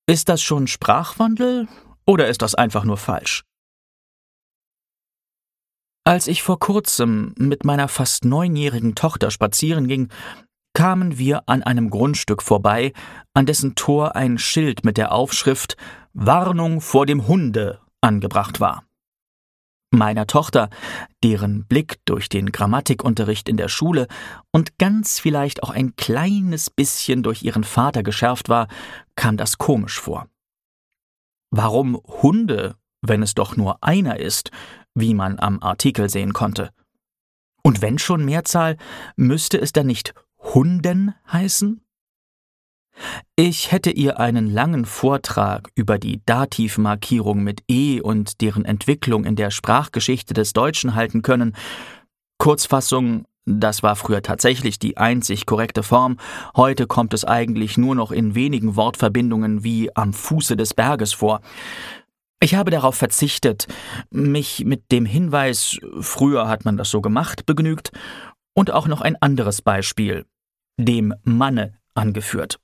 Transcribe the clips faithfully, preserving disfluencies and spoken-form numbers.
Ist das schon Sprachwandel oder ist das einfach nur falsch? Als ich vor kurzem mit meiner fast neunjährigen Tochter spazieren ging, kamen wir an einem Grundstück vorbei, an dessen Tor ein Schild mit der Aufschrift „Warnung vor dem Hunde" angebracht war. Meiner Tochter, deren Blick durch den Grammatikunterricht in der Schule und ganz vielleicht auch ein kleines bisschen durch ihren Vater geschärft war, kam das komisch vor. Warum Hunde, wenn es doch nur einer ist, wie man am Artikel sehen konnte? Und wenn schon Mehrzahl, müsste es dann nicht Hunden heißen? Ich hätte ihr einen langen Vortrag über die Dativmarkierung mit E und deren Entwicklung in der Sprachgeschichte des Deutschen halten können. Kurzfassung: Das war früher tatsächlich die einzig korrekte Form, heute kommt es eigentlich nur noch in wenigen Wortverbindungen wie am Fuße des Berges vor. Ich habe darauf verzichtet, mich mit dem Hinweis „früher hat man das so gemacht" begnügt und auch noch ein anderes Beispiel, dem Manne, angeführt.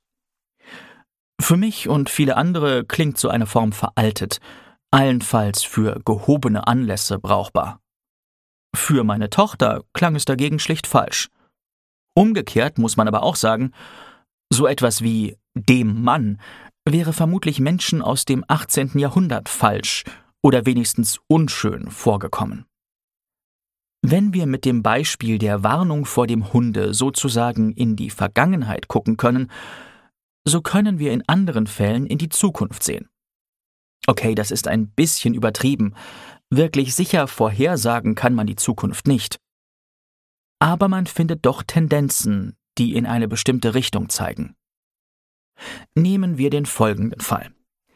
Für mich und viele andere klingt so eine Form veraltet, allenfalls für gehobene Anlässe brauchbar. Für meine Tochter klang es dagegen schlicht falsch. Umgekehrt muss man aber auch sagen, so etwas wie „dem Mann" wäre vermutlich Menschen aus dem achtzehnten Jahrhundert falsch oder wenigstens unschön vorgekommen. Wenn wir mit dem Beispiel der Warnung vor dem Hunde sozusagen in die Vergangenheit gucken können, so können wir in anderen Fällen in die Zukunft sehen. Okay, das ist ein bisschen übertrieben. Wirklich sicher vorhersagen kann man die Zukunft nicht. Aber man findet doch Tendenzen, die in eine bestimmte Richtung zeigen. Nehmen wir den folgenden Fall.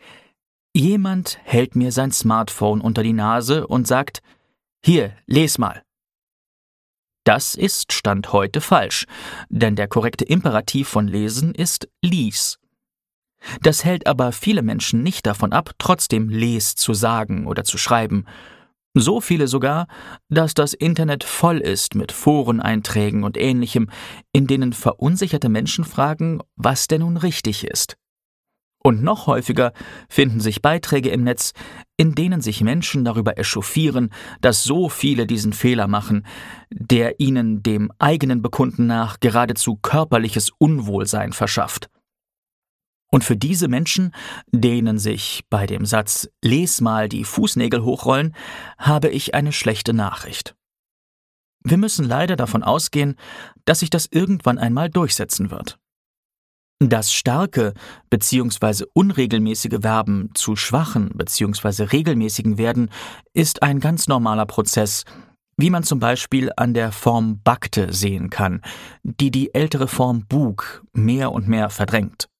Jemand hält mir sein Smartphone unter die Nase und sagt: „Hier, les mal." Das ist Stand heute falsch, denn der korrekte Imperativ von lesen ist lies. Das hält aber viele Menschen nicht davon ab, trotzdem les zu sagen oder zu schreiben. So viele sogar, dass das Internet voll ist mit Foreneinträgen und Ähnlichem, in denen verunsicherte Menschen fragen, was denn nun richtig ist. Und noch häufiger finden sich Beiträge im Netz, in denen sich Menschen darüber echauffieren, dass so viele diesen Fehler machen, der ihnen dem eigenen Bekunden nach geradezu körperliches Unwohlsein verschafft. Und für diese Menschen, denen sich bei dem Satz „les mal" die Fußnägel hochrollen, habe ich eine schlechte Nachricht. Wir müssen leider davon ausgehen, dass sich das irgendwann einmal durchsetzen wird. Das starke bzw. unregelmäßige Verben zu schwachen bzw. regelmäßigen werden, ist ein ganz normaler Prozess, wie man zum Beispiel an der Form „backte" sehen kann, die die ältere Form „bug" mehr und mehr verdrängt.